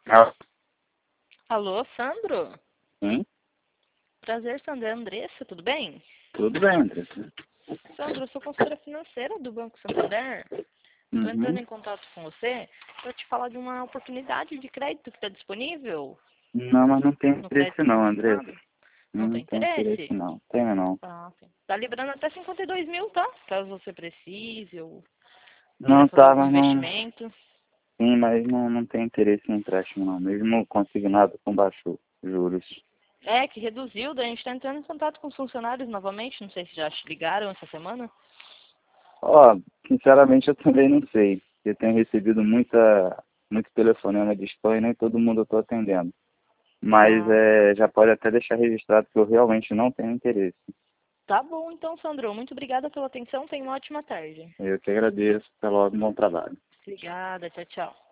Ah, Alô, Sandro? sim, Prazer, Sandro. É a Andressa, tudo bem? tudo bem, Andressa. Sandro, eu sou consultora financeira do Banco Santander. Estou entrando Uhum. em contato com você para te falar de uma oportunidade de crédito que está disponível Não, mas não tem no interesse crédito não, Andressa. consignado. Não Não tem tem interesse interesse? não. Tenho não. Ah, sim. Tá liberando até 52 mil, tá? Caso você precise ou queira Não fazer tá, algum mas não. investimento. Sim, mas não tem interesse em empréstimo não. Mesmo consignado com baixo juros. É, que reduziu, daí a gente está entrando em contato com os funcionários novamente. Não sei se já te ligaram essa semana. Ó, sinceramente eu também não sei. Eu tenho recebido muito telefonema de spam e nem todo mundo eu tô atendendo. Mas Ah, já pode até deixar registrado que eu realmente não tenho interesse. tá bom então, Sandro. Muito obrigada pela atenção. Tenha uma ótima tarde. Eu que agradeço. Até logo, bom trabalho. Obrigada, tchau, tchau.